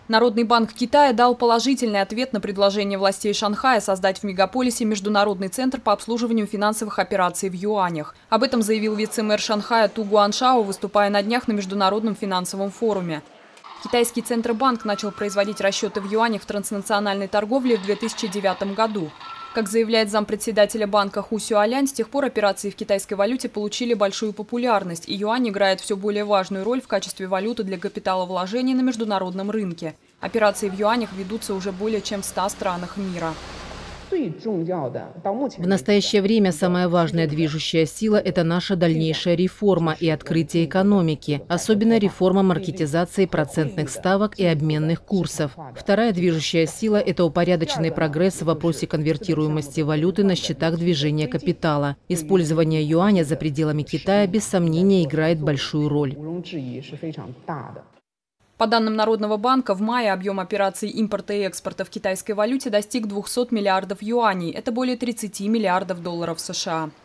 Народный банк Китая дал положительный ответ на предложение властей Шанхая создать в мегаполисе международный центр по обслуживанию финансовых операций в юанях. Об этом заявил вице-мэр Шанхая Ту Гуаншао, выступая на днях на Международном финансовом форуме. Китайский Центробанк начал производить расчеты в юанях в транснациональной торговле в 2009 году. Как заявляет зампредседателя банка Ху Сюалянь, с тех пор операции в китайской валюте получили большую популярность, и юань играет все более важную роль в качестве валюты для капиталовложений на международном рынке. Операции в юанях ведутся уже более чем в 100 странах мира. В настоящее время самая важная движущая сила – это наша дальнейшая реформа и открытие экономики, особенно реформа маркетизации процентных ставок и обменных курсов. Вторая движущая сила – это упорядоченный прогресс в вопросе конвертируемости валюты на счетах движения капитала. Использование юаня за пределами Китая без сомнения играет большую роль. По данным Народного банка, в мае объем операций импорта и экспорта в китайской валюте достиг 200 миллиардов юаней. Это более 30 миллиардов долларов США.